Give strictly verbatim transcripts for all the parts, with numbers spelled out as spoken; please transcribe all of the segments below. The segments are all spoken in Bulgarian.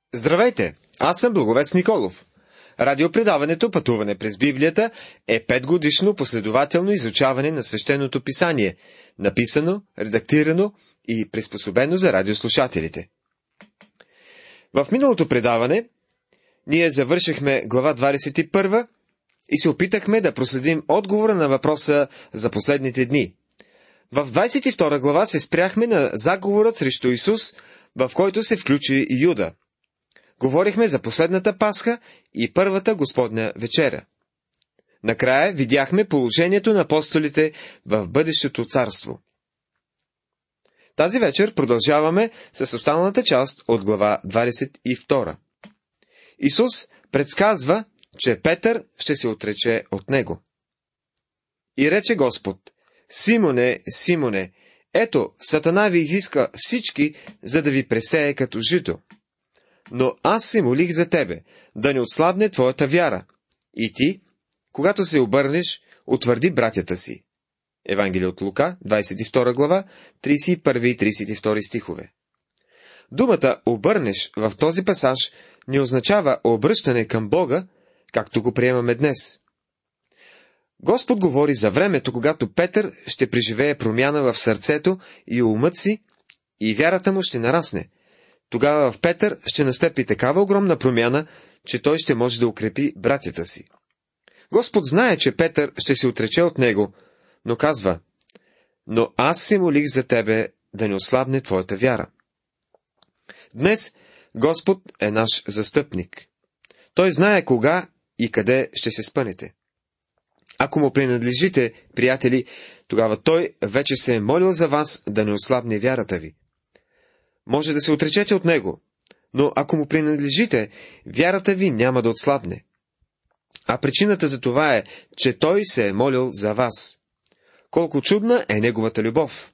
Здравейте! Аз съм Благовест Николов. Радиопредаването «Пътуване през Библията» е петгодишно последователно изучаване на свещеното писание, написано, редактирано и приспособено за радиослушателите. В миналото предаване ние завършихме глава двадесет и първа и се опитахме да проследим отговора на въпроса за последните дни. В двадесет и втора глава се спряхме на заговорът срещу Исус, в който се включи и Юда. Говорихме за последната Пасха и първата Господня вечеря. Накрая видяхме положението на апостолите в бъдещето царство. Тази вечер продължаваме с останалата част от глава двадесет и втора. Исус предсказва, че Петър ще се отрече от него. И рече Господ: Симоне, Симоне, ето, Сатана ви изиска всички, за да ви пресее като жито. Но аз се молих за тебе, да не отслабне твоята вяра. И ти, когато се обърнеш, утвърди братята си. Евангелие от Лука, двадесет и втора глава, тридесет и първи и тридесет и втори стихове. Думата обърнеш в този пасаж не означава обръщане към Бога, както го приемаме днес. Господ говори за времето, когато Петър ще преживее промяна в сърцето и умът си, и вярата му ще нарасне. Тогава в Петър ще настъпи такава огромна промяна, че той ще може да укрепи братята си. Господ знае, че Петър ще се отрече от него, но казва: но аз се молих за тебе да не ослабне твоята вяра. Днес Господ е наш застъпник. Той знае кога и къде ще се спънете. Ако му принадлежите, приятели, тогава той вече се е молил за вас да не ослабне вярата ви. Може да се отречете от него, но ако му принадлежите, вярата ви няма да отслабне. А причината за това е, че той се е молил за вас. Колко чудна е неговата любов!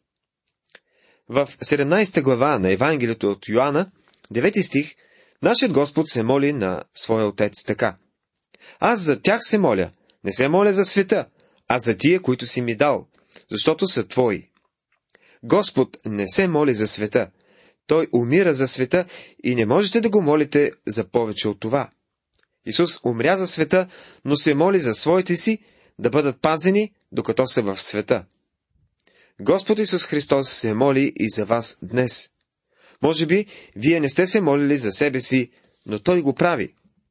В седемнадесета глава на Евангелието от Йоанна, девети стих, нашият Господ се моли на своя Отец така: аз за тях се моля, не се моля за света, а за тия, които си ми дал, защото са твои. Господ не се моли за света. Той умира за света и не можете да го молите за повече от това. Исус умря за света, но се моли за своите си да бъдат пазени, докато са в света. Господ Исус Христос се моли и за вас днес. Може би вие не сте се молили за себе си, но Той го прави.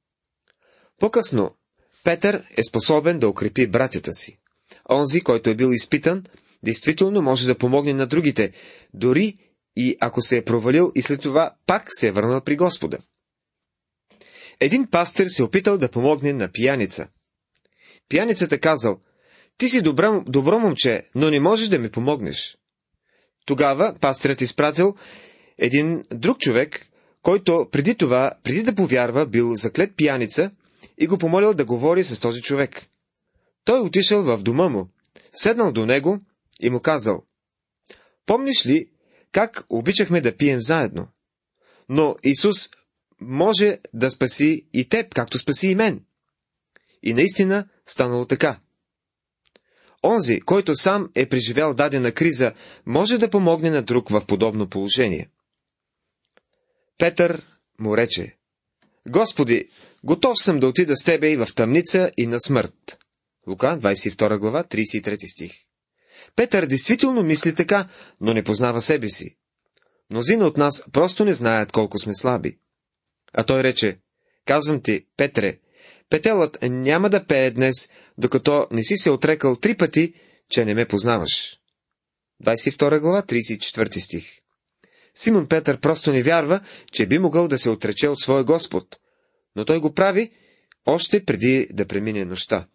По-късно Петър е способен да укрепи братята си. Онзи, който е бил изпитан, действително може да помогне на другите, дори и ако се е провалил и след това пак се е върнал при Господа. Един пастир се опитал да помогне на пияница. Пияницата казал: ти си добро, добро момче, но не можеш да ми помогнеш. Тогава пастирът изпратил един друг човек, който преди това, преди да повярва, бил заклет пияница, и го помолил да говори с този човек. Той отишъл в дома му, седнал до него и му казал: помниш ли как обичахме да пием заедно? Но Исус може да спаси и теб, както спаси и мен. И наистина станало така. Онзи, който сам е преживял дадена криза, може да помогне на друг в подобно положение. Петър му рече: Господи, готов съм да отида с тебе и в тъмница, и на смърт. Лука, двадесет и втора глава, тридесет и трети стих. Петър действително мисли така, но не познава себе си. Мнозина от нас просто не знаят колко сме слаби. А той рече: казвам ти, Петре, петелът няма да пее днес, докато не си се отрекал три пъти, че не ме познаваш. двадесет и втора глава, тридесет и четвърти стих. Симон Петър просто не вярва, че би могъл да се отрече от своя Господ, но той го прави още преди да премине нощта.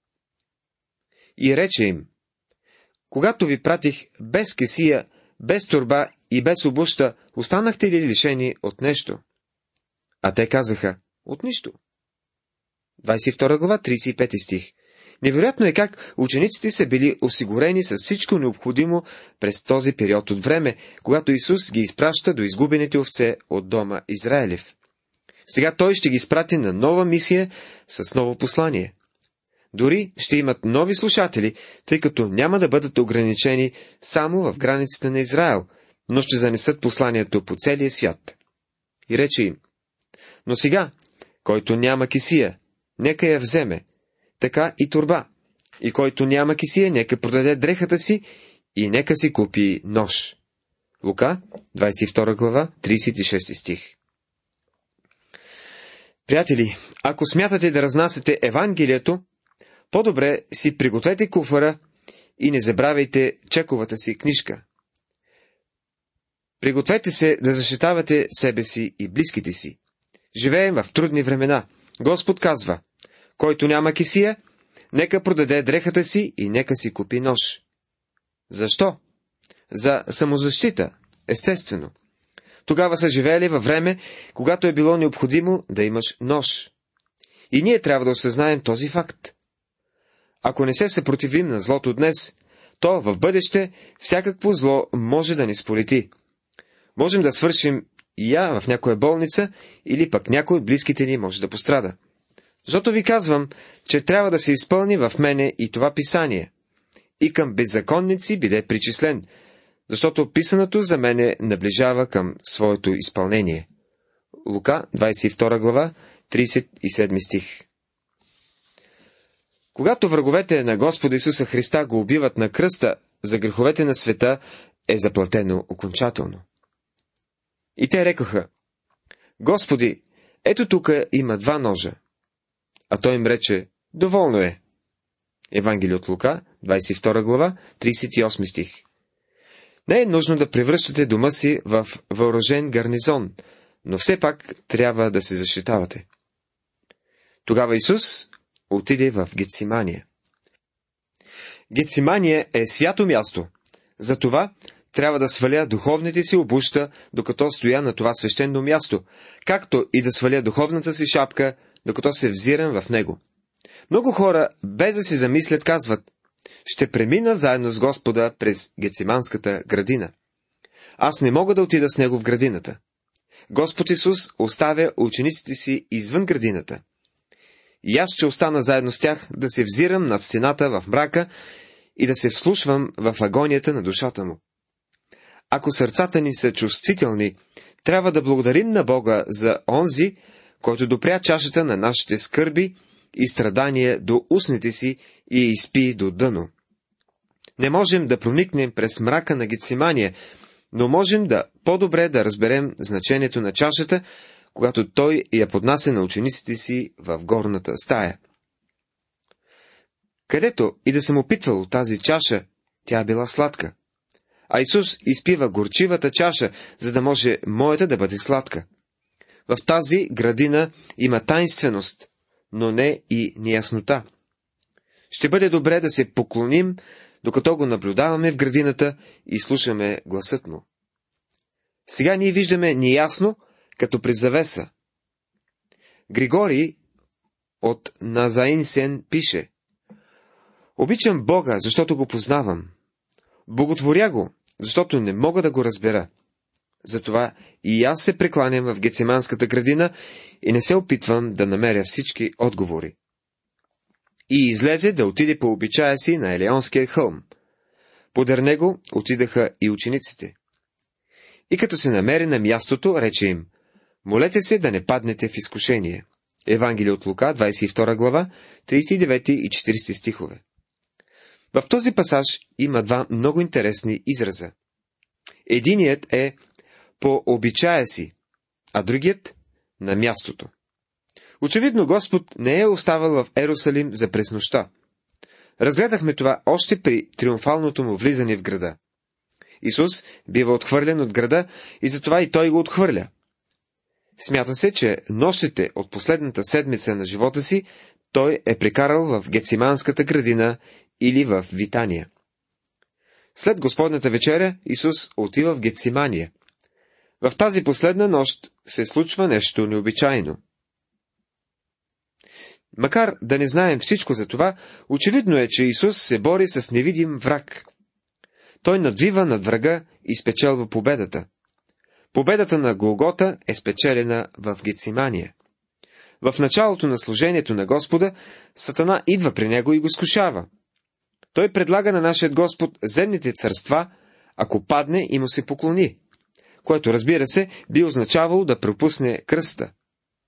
И рече им: когато ви пратих без кесия, без торба и без обуща, останахте ли лишени от нещо? А те казаха: от нищо. двадесет и втора глава, тридесет и пети стих. Невероятно е как учениците са били осигурени с всичко необходимо през този период от време, когато Исус ги изпраща до изгубените овце от дома Израилев. Сега Той ще ги изпрати на нова мисия с ново послание. Дори ще имат нови слушатели, тъй като няма да бъдат ограничени само в границите на Израел, но ще занесат посланието по целия свят. И рече им: Но сега, който няма кисия, нека я вземе, така и торба. И който няма кисия, нека продаде дрехата си и нека си купи нож. Лука, двадесет и втора глава, тридесет и шести стих. Приятели, ако смятате да разнасяте Евангелието, по-добре си пригответе куфара и не забравяйте чековата си книжка. Пригответе се да защитавате себе си и близките си. Живеем в трудни времена. Господ казва: който няма кисия, нека продаде дрехата си и нека си купи нож. Защо? За самозащита, естествено. Тогава са живеели във време, когато е било необходимо да имаш нож. И ние трябва да осъзнаем този факт. Ако не се съпротивим на злото днес, то в бъдеще всякакво зло може да ни сполети. Можем да свършим и я в някоя болница, или пък някой от близките ни може да пострада. Защото ви казвам, че трябва да се изпълни в мене и това писание. И към беззаконници биде причислен, защото писаното за мене наближава към своето изпълнение. Лука, двадесет и втора глава, тридесет и седми стих. Когато враговете на Господа Исуса Христа го убиват на кръста, за греховете на света е заплатено окончателно. И те рекоха: Господи, ето тук има два ножа. А той им рече: доволно е. Евангелие от Лука, двадесет и втора глава, тридесет и осми стих. Не е нужно да превръщате дома си в въоръжен гарнизон, но все пак трябва да се защитавате. Тогава Исус отиде в Гетсимания. Гетсимания е свято място, затова трябва да сваля духовните си обуща, докато стоя на това свещено място, както и да сваля духовната си шапка, докато се взирам в него. Много хора, без да си замислят, казват: ще премина заедно с Господа през Гетсиманската градина. Аз не мога да отида с него в градината. Господ Исус оставя учениците си извън градината. И аз ще остана заедно с тях да се взирам над стената в мрака и да се вслушвам в агонията на душата му. Ако сърцата ни са чувствителни, трябва да благодарим на Бога за онзи, който допря чашата на нашите скърби и страдания до устните си и я изпи до дъно. Не можем да проникнем през мрака на Гетсимания, но можем да по-добре да разберем значението на чашата, когато той я поднася на учениците си в горната стая. Където и да съм опитвал тази чаша, тя е била сладка. А Исус изпива горчивата чаша, за да може моята да бъде сладка. В тази градина има тайнственост, но не и неяснота. Ще бъде добре да се поклоним, докато го наблюдаваме в градината и слушаме гласът му. Сега ние виждаме неясно, като през завеса. Григорий от Назаинсен пише: обичам Бога, защото го познавам. Боготворя го, защото не мога да го разбера. Затова и аз се прекланям в Гетсиманската градина и не се опитвам да намеря всички отговори. И излезе да отиде по обичая си на Елеонския хълм. Подер него отидаха и учениците. И като се намери на мястото, рече им: молете се да не паднете в изкушение. Евангелие от Лука, двадесет и втора глава, тридесет и девети и четиридесети стихове. В този пасаж има два много интересни израза. Единият е по обичая си, а другият на мястото. Очевидно Господ не е оставал в Ерусалим за през нощта. Разгледахме това още при триумфалното му влизане в града. Исус бива отхвърлен от града и затова и той го отхвърля. Смята се, че нощите от последната седмица на живота си той е прекарал в Гетсиманската градина или в Витания. След Господната вечеря Исус отива в Гетсимания. В тази последна нощ се случва нещо необичайно. Макар да не знаем всичко за това, очевидно е, че Исус се бори с невидим враг. Той надвива над врага и спечелва победата. Победата на Голгота е спечелена в Гетсимания. В началото на служението на Господа, Сатана идва при него и го изкушава. Той предлага на нашия Господ земните царства, ако падне и му се поклони, което, разбира се, би означавало да пропусне кръста.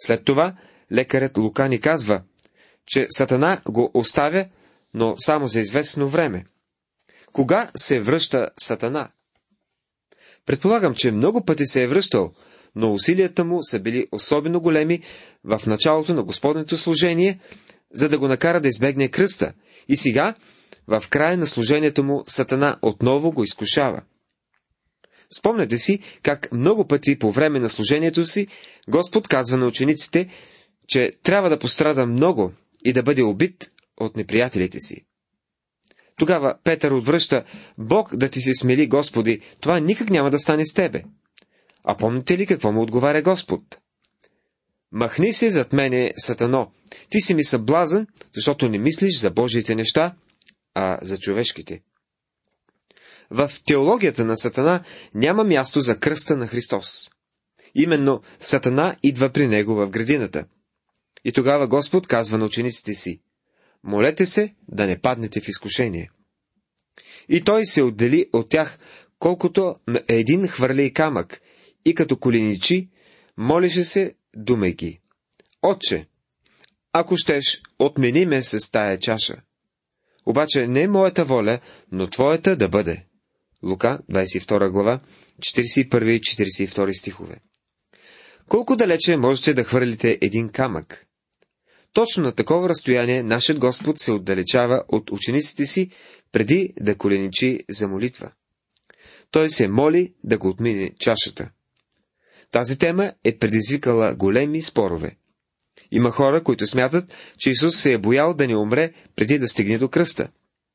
След това лекарят Лука ни казва, че Сатана го оставя, но само за известно време. Кога се връща Сатана? Предполагам, че много пъти се е връщал, но усилията му са били особено големи в началото на Господнето служение, за да го накара да избегне кръста. И сега, в края на служението му, Сатана отново го изкушава. Спомняте си как много пъти по време на служението си Господ казва на учениците, че трябва да пострада много и да бъде убит от неприятелите си. Тогава Петър отвръща: Бог да ти се смели, Господи, това никак няма да стане с тебе. А помните ли какво му отговаря Господ? Махни се зад мене, Сатано, ти си ми съблазън, защото не мислиш за Божиите неща, а за човешките. В теологията на Сатана няма място за кръста на Христос. Именно Сатана идва при него в градината. И тогава Господ казва на учениците си: молете се да не паднете в изкушение. И той се отдели от тях, колкото на един хвърлей камък, и като коленичи, молеше се, думайки: Отче, ако щеш, отмени ме с тая чаша. Обаче не моята воля, но твоята да бъде. Лука, двадесет и втора глава, четиридесет и първи и четиридесет и втори стихове. Колко далече можете да хвърлите един камък? Точно на такова разстояние нашият Господ се отдалечава от учениците си, преди да коленичи за молитва. Той се моли да го отмине чашата. Тази тема е предизвикала големи спорове. Има хора, които смятат, че Исус се е боял да не умре преди да стигне до кръста.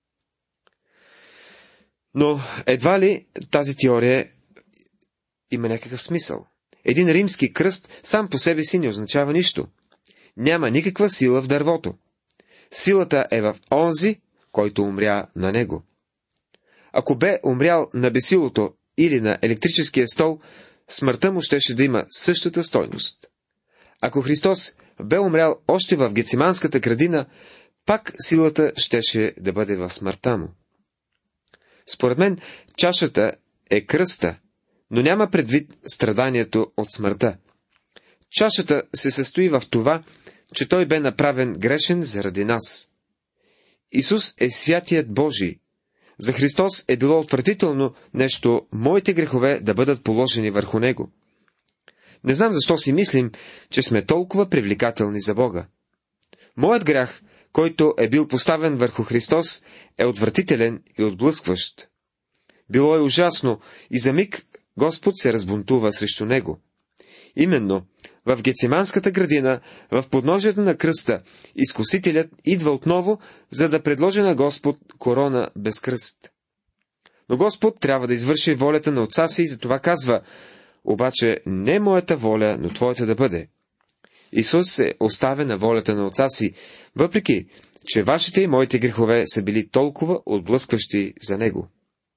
Но едва ли тази теория има някакъв смисъл. Един римски кръст сам по себе си не означава нищо. Няма никаква сила в дървото. Силата е в онзи, който умря на него. Ако бе умрял на бесилото или на електрическия стол, смъртта му щеше да има същата стойност. Ако Христос бе умрял още в Гециманската градина, пак силата щеше да бъде в смъртта му. Според мен, чашата е кръста, но няма предвид страданието от смъртта. Чашата се състои в това, че той бе направен грешен заради нас. Исус е святият Божий. За Христос е било отвратително нещо моите грехове да бъдат положени върху него. Не знам защо си мислим, че сме толкова привлекателни за Бога. Моят грях, който е бил поставен върху Христос, е отвратителен и отблъскващ. Било е ужасно и за миг Господ се разбунтува срещу него. Именно в Гециманската градина, в подножието на кръста, изкусителят идва отново, за да предложи на Господ корона без кръст. Но Господ трябва да извърши волята на Отца си и затова казва: обаче не моята воля, но твоята да бъде. Исус се оставя на волята на Отца си, въпреки че вашите и моите грехове са били толкова отблъскващи за него.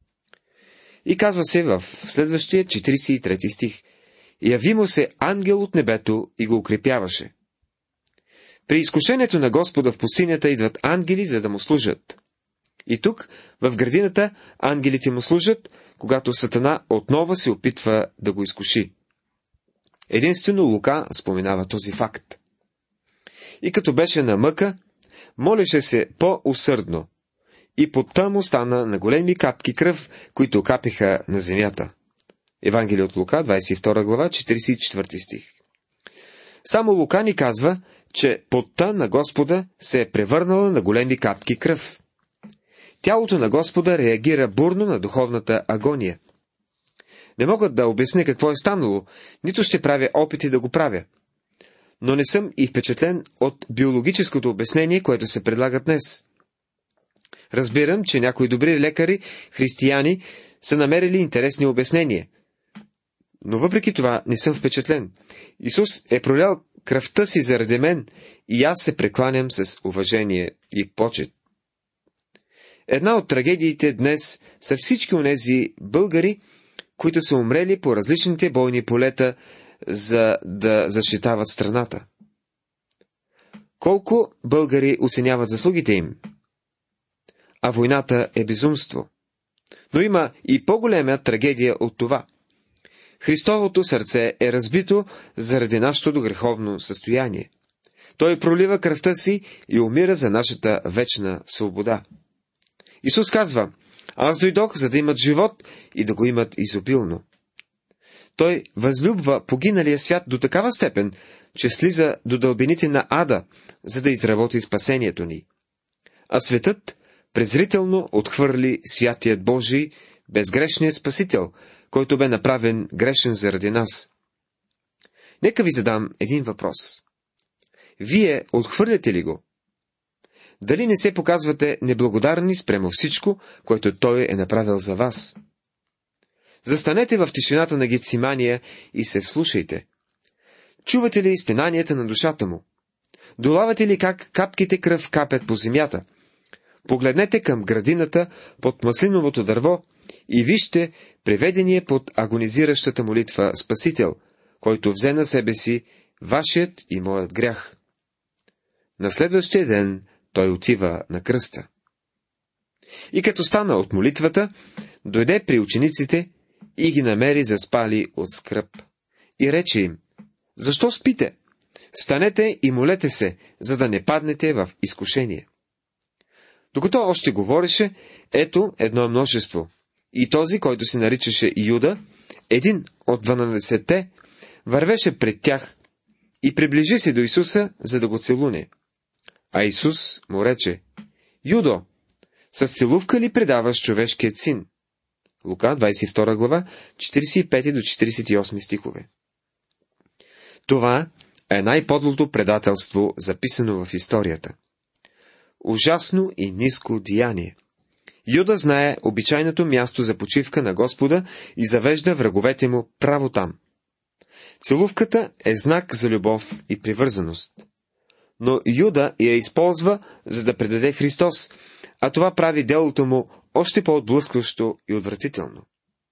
И казва се в следващия четиридесет и трети стих: яви му се ангел от небето и го укрепяваше. При изкушението на Господа в пустинята идват ангели, за да му служат. И тук, в градината, ангелите му служат, когато Сатана отново се опитва да го изкуши. Единствено Лука споменава този факт. И като беше на мъка, молеше се по-усърдно, и потта му стана на големи капки кръв, които капеха на земята. Евангелие от Лука, двадесет и втора глава, четиридесет и четвърти стих. Само Лука ни казва, че потта на Господа се е превърнала на големи капки кръв. Тялото на Господа реагира бурно на духовната агония. Не мога да обясня какво е станало, нито ще правя опити да го правя. Но не съм и впечатлен от биологическото обяснение, което се предлага днес. Разбирам, че някои добри лекари, християни, са намерили интересни обяснения. Но въпреки това не съм впечатлен. Исус е пролял кръвта си заради мен и аз се прекланям с уважение и почет. Една от трагедиите днес са всички онези българи, които са умрели по различните бойни полета, за да защитават страната. Колко българи оценяват заслугите им? А войната е безумство. Но има и по-голема трагедия от това. Христовото сърце е разбито заради нашето греховно състояние. Той пролива кръвта си и умира за нашата вечна свобода. Исус казва: аз дойдох, за да имат живот и да го имат изобилно. Той възлюбва погиналия свят до такава степен, че слиза до дълбините на ада, за да изработи спасението ни. А светът презрително отхвърли святият Божий, безгрешният Спасител, който бе направен грешен заради нас. Нека ви задам един въпрос. Вие отхвърляте ли го? Дали не се показвате неблагодарни спрямо всичко, което Той е направил за вас? Застанете в тишината на Гетсимания и се вслушайте. Чувате ли стенанията на душата му? Долавате ли как капките кръв капят по земята? Погледнете към градината под маслиновото дърво и вижте преведения под агонизиращата молитва Спасител, който взе на себе си вашият и моят грях. На следващия ден той отива на кръста. И като стана от молитвата, дойде при учениците и ги намери заспали от скръб. И рече им: защо спите? Станете и молете се, за да не паднете в изкушение. Докато още говореше, ето едно множество. И този, който се наричаше Юда, един от дванадесетте, вървеше пред тях и приближи се до Исуса, за да го целуне. А Исус му рече: Юдо, с целувка ли предаваш човешкият син? Лука, двадесет и втора глава, четиридесет и пети до четиридесет и осми стихове. Това е най-подлото предателство, записано в историята. Ужасно и ниско деяние. Юда знае обичайното място за почивка на Господа и завежда враговете му право там. Целувката е знак за любов и привързаност. Но Юда я използва, за да предаде Христос, а това прави делото му още по-отблъскващо и отвратително.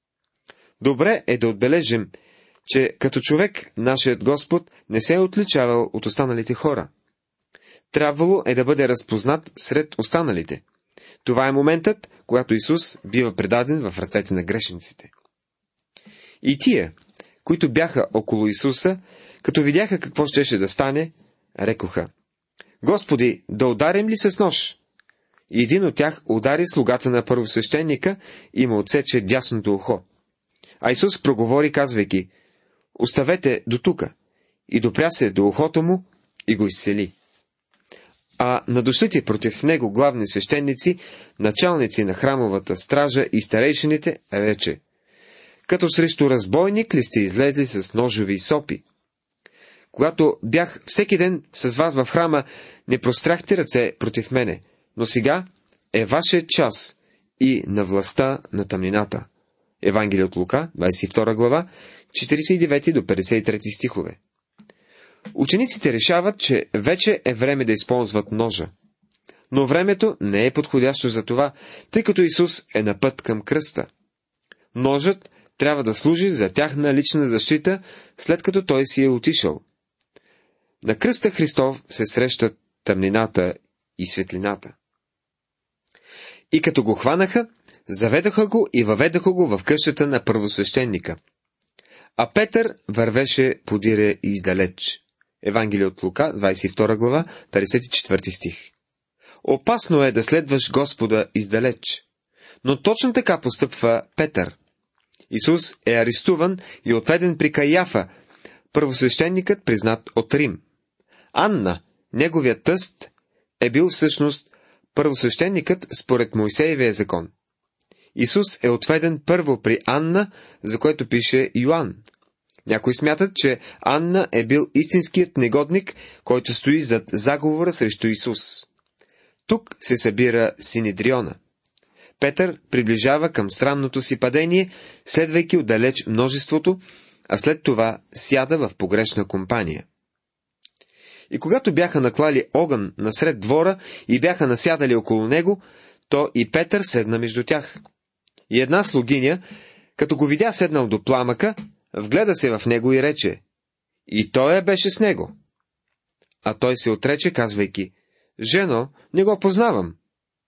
Добре е да отбележим, че като човек нашият Господ не се е отличавал от останалите хора. Трябвало е да бъде разпознат сред останалите. Това е моментът, когато Исус бива предаден в ръцете на грешниците. И тия, които бяха около Исуса, като видяха какво щеше да стане, рекоха: Господи, да ударим ли с нож? И един от тях удари слугата на първосвещеника и му отсече дясното ухо. А Исус проговори, казвайки: оставете до тука, и допря се до ухото му и го изцели. А надошлите против него главни свещеници, началници на храмовата стража и старейшините, рече: като срещу разбойник ли сте излезли с ножови и сопи? Когато бях всеки ден с вас в храма, не простряхте ръце против мене, но сега е вашият час и на властта на тъмнината. Евангелие от Лука, двадесет и втора глава, четиридесет и девети до петдесет и трети стихове. Учениците решават, че вече е време да използват ножа. Но времето не е подходящо за това, тъй като Исус е на път към кръста. Ножът трябва да служи за тяхна лична защита, след като той си е отишъл. На кръста Христов се срещат тъмнината и светлината. И като го хванаха, заведоха го и въведоха го в къщата на първосвещеника. А Петър вървеше подире и издалеч. Евангелие от Лука, двадесет и втора глава, петдесет и четвърти стих. Опасно е да следваш Господа издалеч. Но точно така постъпва Петър. Исус е арестуван и отведен при Каяфа, първосвещеникът, признат от Рим. Анна, неговият тъст, е бил всъщност първосвещеникът според Мойсеевия закон. Исус е отведен първо при Анна, за което пише Йоан. Някои смятат, че Анна е бил истинският негодник, който стои зад заговора срещу Исус. Тук се събира Синедриона. Петър приближава към срамното си падение, следвайки отдалеч множеството, а след това сяда в погрешна компания. И когато бяха наклали огън насред двора и бяха насядали около него, то и Петър седна между тях. И една слугиня, като го видя седнал до пламъка, вгледа се в него и рече: и той беше с него. А той се отрече, казвайки: жено, не го познавам.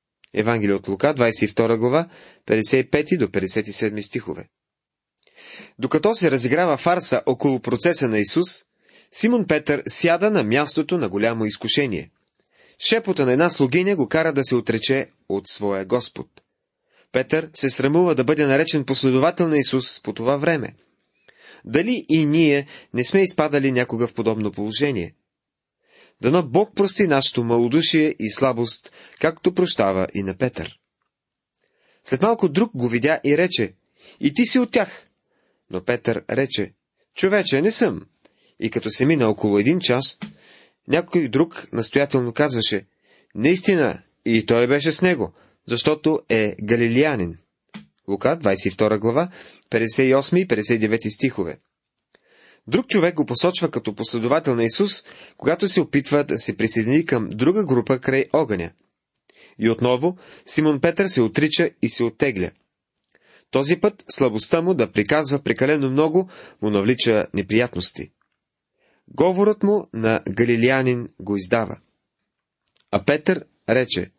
Евангелие от Лука, двадесет и втора глава, петдесет и пети до петдесет и седми стихове. Докато се разиграва фарса около процеса на Исус, Симон Петър сяда на мястото на голямо изкушение. Шепота на една слугиня го кара да се отрече от своя Господ. Петър се срамува да бъде наречен последовател на Исус по това време. Дали и ние не сме изпадали някога в подобно положение? Дано Бог прости нашето малодушие и слабост, както прощава и на Петър. След малко друг го видя и рече: и ти си от тях. Но Петър рече: човече, не съм. И като се мина около един час, някой друг настоятелно казваше: наистина, и той беше с него, защото е галилеянин. Лука, двадесет и втора глава, петдесет и осми и петдесет и девети стихове. Друг човек го посочва като последовател на Исус, когато се опитва да се присъедини към друга група край огъня. И отново Симон Петър се отрича и се оттегля. Този път слабостта му да приказва прекалено много му навлича неприятности. Говорът му на галилеянин го издава. А Петър рече: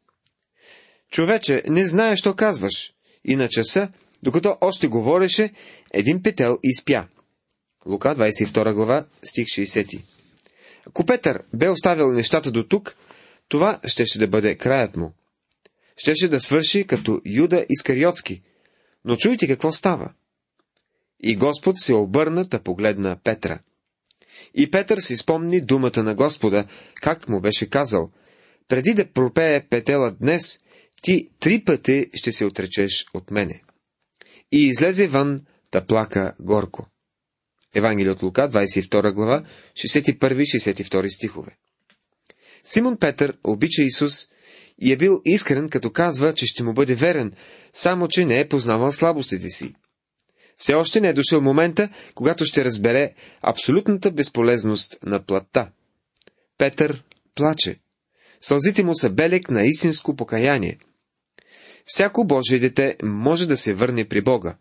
човече, не знае, що казваш. И на часа, докато още говореше, един петел изпя. Лука, двадесет и втора глава, стих шейсети. Ако Петър бе оставил нещата до тук, това щеше да бъде краят му. Щеше да свърши като Юда Искариотски. Но чуйте какво става. И Господ се обърна да погледна Петра. И Петър си спомни думата на Господа, как му беше казал: преди да пропее петела днес, ти три пъти ще се отречеш от мене. И излезе вън да плака горко. Евангелие от Лука, двадесет и втора глава, шейсет и първи и шейсет и втори стихове. Симон Петър обича Исус и е бил искрен, като казва, че ще му бъде верен, само че не е познавал слабостите си. Все още не е дошъл момента, когато ще разбере абсолютната безполезност на плътта. Петър плаче. Сълзите му са белег на истинско покаяние. Всяко Божие дете може да се върне при Бога.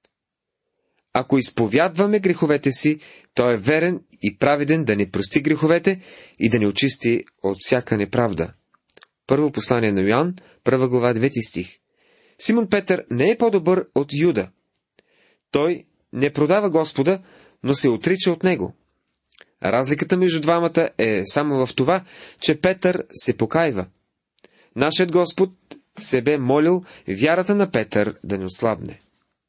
Ако изповядваме греховете си, той е верен и праведен да ни прости греховете и да ни очисти от всяка неправда. Първо послание на Йоан, първа глава, девети стих. Симон Петър не е по-добър от Юда. Той не продава Господа, но се отрича от него. Разликата между двамата е само в това, че Петър се покайва. Нашият Господ се бе молил вярата на Петър да не отслабне.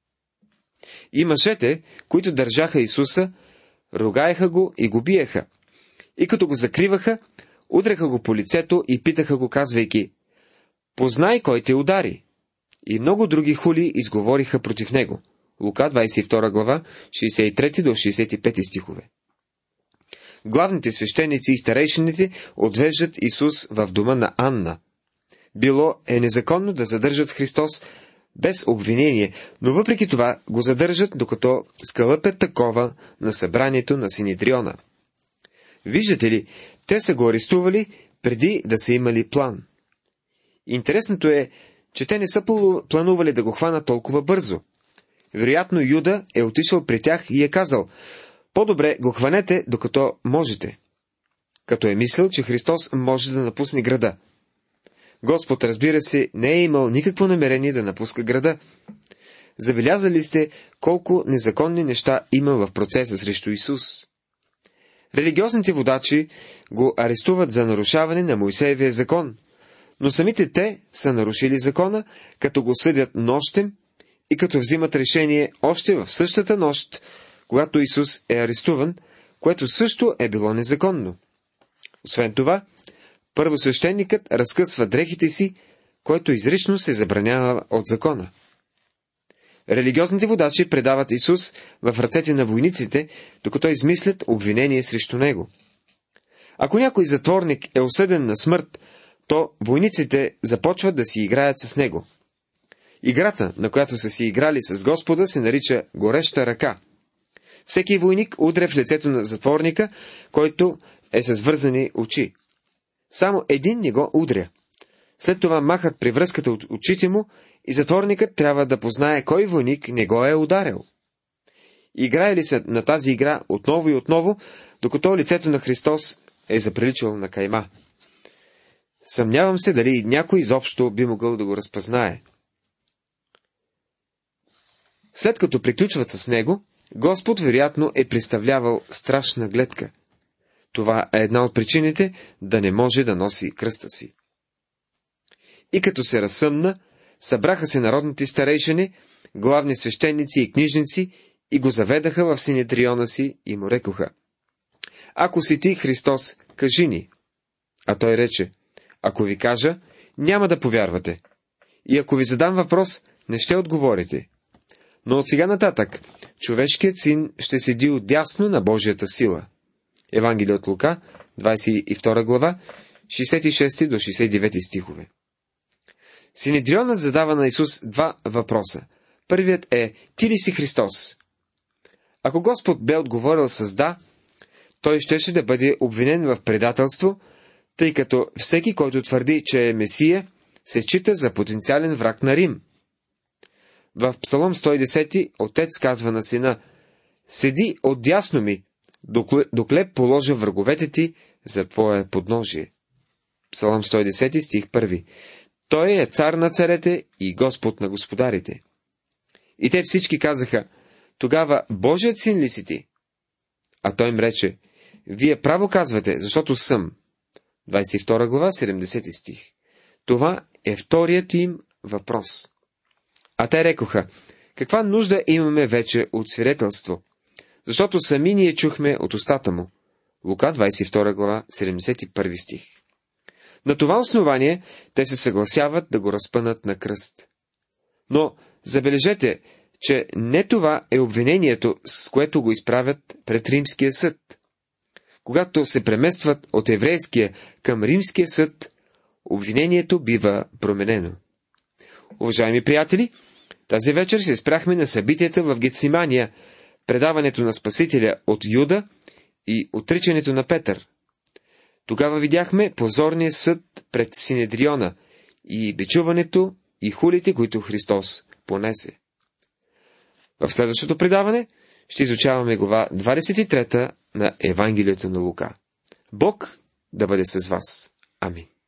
И мъжете, които държаха Исуса, ругаеха го и го биеха. И като го закриваха, удреха го по лицето и питаха го, казвайки: познай кой те удари. И много други хули изговориха против него. Лука, двадесет и втора глава, шейсет и трети до шейсет и пети стихове. Главните свещеници и старейшините отвеждат Исус в дома на Анна. Било е незаконно да задържат Христос без обвинение, но въпреки това го задържат, докато скалъпят такова на събранието на Синедриона. Виждате ли, те са го арестували преди да са имали план. Интересното е, че те не са планували да го хванат толкова бързо. Вероятно Юда е отишъл при тях и е казал: по-добре го хванете, докато можете. Като е мислил, че Христос може да напусне града. Господ, разбира се, не е имал никакво намерение да напуска града. Забелязали сте колко незаконни неща има в процеса срещу Исус. Религиозните водачи го арестуват за нарушаване на Мойсеевия закон, но самите те са нарушили закона, като го съдят нощем и като взимат решение още в същата нощ, когато Исус е арестуван, което също е било незаконно. Освен това, първосвещеникът разкъсва дрехите си, което изрично се забранява от закона. Религиозните водачи предават Исус в ръцете на войниците, докато измислят обвинение срещу него. Ако някой затворник е осъден на смърт, то войниците започват да си играят с него. Играта, на която са си играли с Господа, се нарича гореща ръка. Всеки войник удря в лицето на затворника, който е с вързани очи. Само един не го удря. След това махат при връзката от очите му и затворникът трябва да познае кой войник не го е ударил. Играели се на тази игра отново и отново, докато лицето на Христос е заприличало на кайма. Съмнявам се дали някой изобщо би могъл да го разпознае. След като приключват с него, Господ вероятно е представлявал страшна гледка. Това е една от причините да не може да носи кръста си. И като се разсъмна, събраха се народните старейшини, главни свещеници и книжници и го заведаха в синедриона си и му рекоха: ако си ти Христос, кажи ни. А той рече: ако ви кажа, няма да повярвате. И ако ви задам въпрос, не ще отговорите. Но от сега нататък, човешкият син ще седи отдясно на Божията сила. Евангелие от Лука, двадесет и втора глава, шестдесет и шести до шестдесет и девети стихове. Синедрионът задава на Исус два въпроса. Първият е: ти ли си Христос? Ако Господ бе отговорил с да, той щеше да бъде обвинен в предателство, тъй като всеки, който твърди, че е Месия, се счита за потенциален враг на Рим. В Псалом сто и десет отец казва на сина: седи отдясно ми, докле положа враговете ти за твое подножие. Псалом сто и десет, стих първи. Той е цар на царете и Господ на господарите. И те всички казаха: тогава Божият син ли си ти? А той им рече: вие право казвате, защото съм. двадесет и втора глава, седемдесети стих. Това е вторият им въпрос. А те рекоха: каква нужда имаме вече от свидетелство? Защото сами ние чухме от устата му. Лука, двадесет и втора глава, седемдесет и първи стих. На това основание те се съгласяват да го разпънат на кръст. Но забележете, че не това е обвинението, с което го изправят пред римския съд. Когато се преместват от еврейския към римския съд, обвинението бива променено. Уважаеми приятели, тази вечер се спряхме на събитията в Гетсимания, предаването на Спасителя от Юда и отричането на Петър. Тогава видяхме позорния съд пред Синедриона и бичуването и хулите, които Христос понесе. В следващото предаване ще изучаваме глава двадесет и трета на Евангелието на Лука. Бог да бъде с вас. Амин.